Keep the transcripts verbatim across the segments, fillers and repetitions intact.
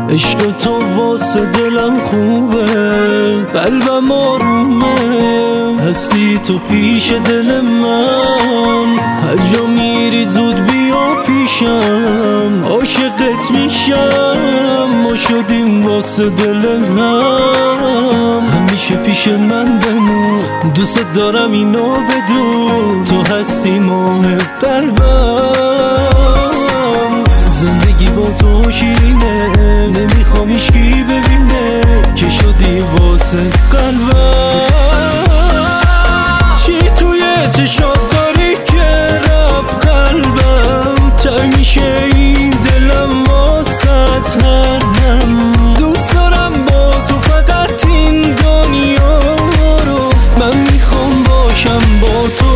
عشق تو واسه دلم خوبه، قلبم آرومه، هستی تو پیش دل من. هر جا میری زود بیا پیشم، عاشقت میشم. ما شدیم واسه دل هم، همیشه پیش من بمون. دوست دارم اینو بدون، تو هستی ماه قلبم. زندگی با تو شیرینه، نمیخوام هیچکی ببینه که شدی واسه قلبم. چی توی چشات داری که رفت قلبم، تای میشه این دلم واسط هر دم. دوست دارم با تو فقط این دنیا رو، من میخوام باشم با تو.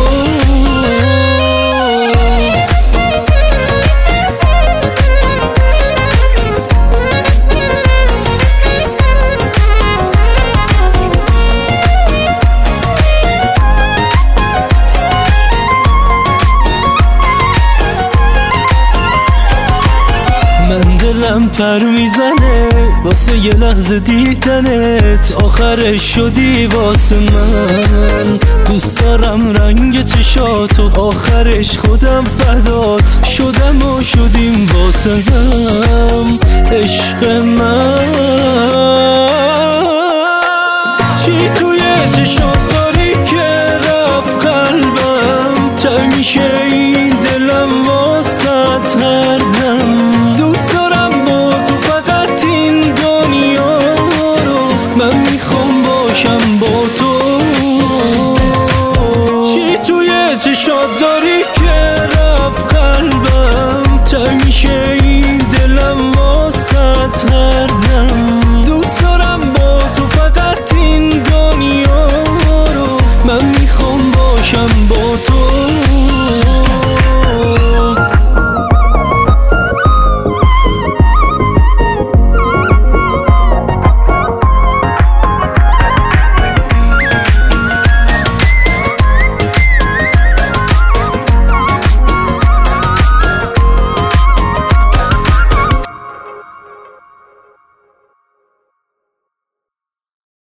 من دلم پر میزنه واسه یه لحظه دیدنت، آخرش شدی واسه من. دوست دارم رنگ چشاتو، آخرش خودم فدات شدم و شدیم واسه هم. عشق من